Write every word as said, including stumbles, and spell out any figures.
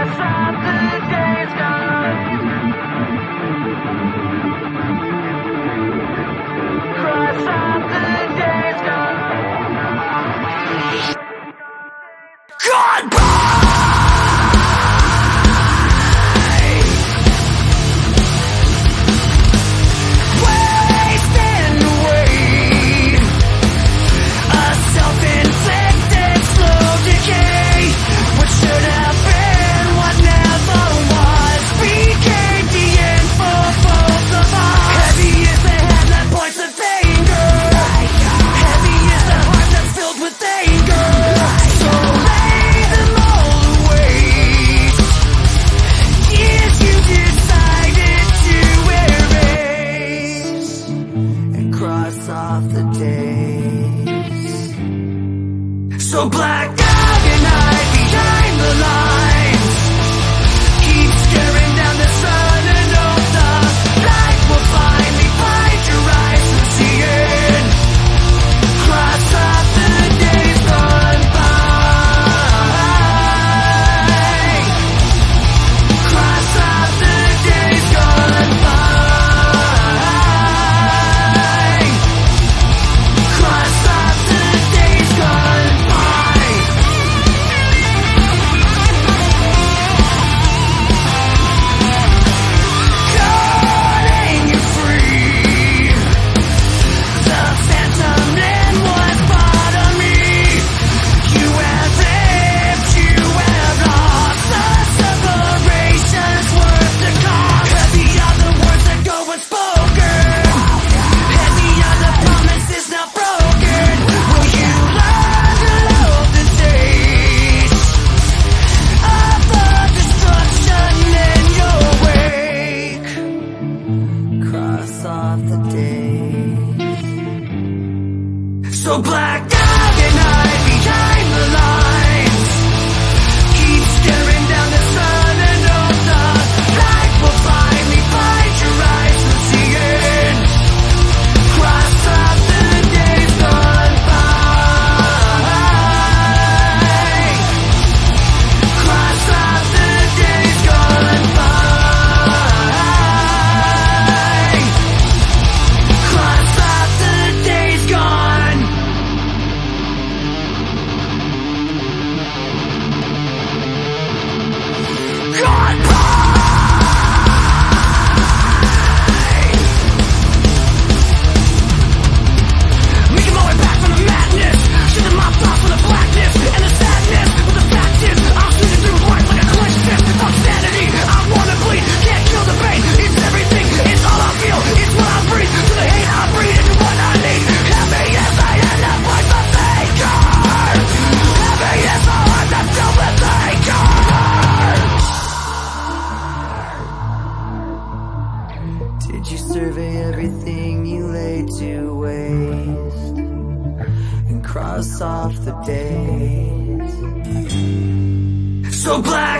So black out and hide behind the lines. Keep staring down the sun and hope the light will finally find your eyes and see it. Cross off the days gone by. Cross off the days gone by. Cross off the days gone by. Cutting you free. The phantom then was part of me. You have lived, you have lost. The separation's worth the cost. Heavy are the words that go unspoken. Heavy are the promises not broken. Will you learn to love the taste of the destruction in your wake? Cross off the days. So black out and hide behind the lines. Keep staring down the sun and hope the light will finally find your eyes and see it. Cross off the days gone by. Cross off the days gone by. Cross off the days gone. Gone by. Making my way back from the madness, shooting my thoughts from the blackness and the sadness. But the fact is, I'm sweeping through life like a clenched fist. Fuck sanity, I wanna bleed, can't kill the pain. It's everything, it's all I feel, it's what I breathe. To the hate I breathe, it's what I need. Heavy is the end of life, the thinker. Heavy is the heart that's filled with thinker. Did you survey everything you laid to waste and cross off the days? So black